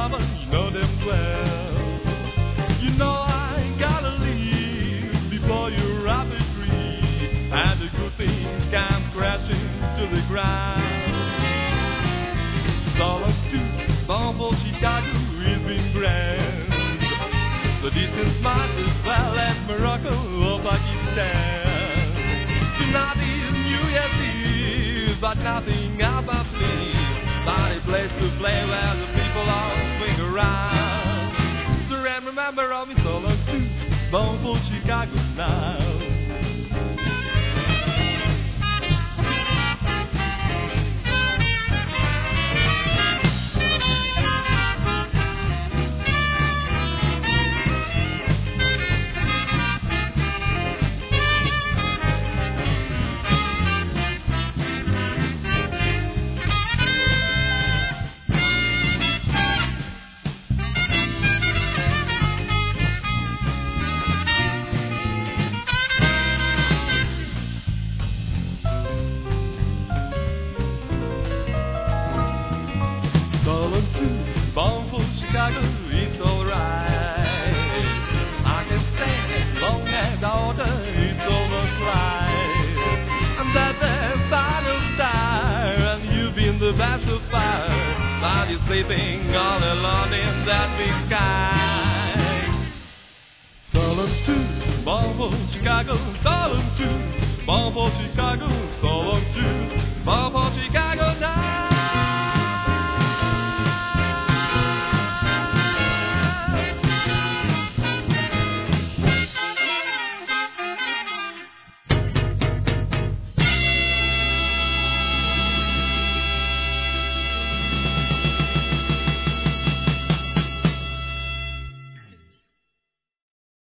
mama, you know them well. You know I gotta leave before you rob a tree, and the good things come crashing to the ground. Dollars to Bumble, Chicago, it's been grand. The distance might as well as Morocco or Pakistan. Tonight is New Year's Eve, but nothing about me. Not a place to play where the people all swing around. So remember all me solo to Bumble, Chicago now. Bumble, Chicago, it's alright. I can stand as long as the order is almost right. I'm that the final star, and you've been the best of fire. While you're sleeping all alone in that big sky. Solemn to Bumble, Chicago, solemn to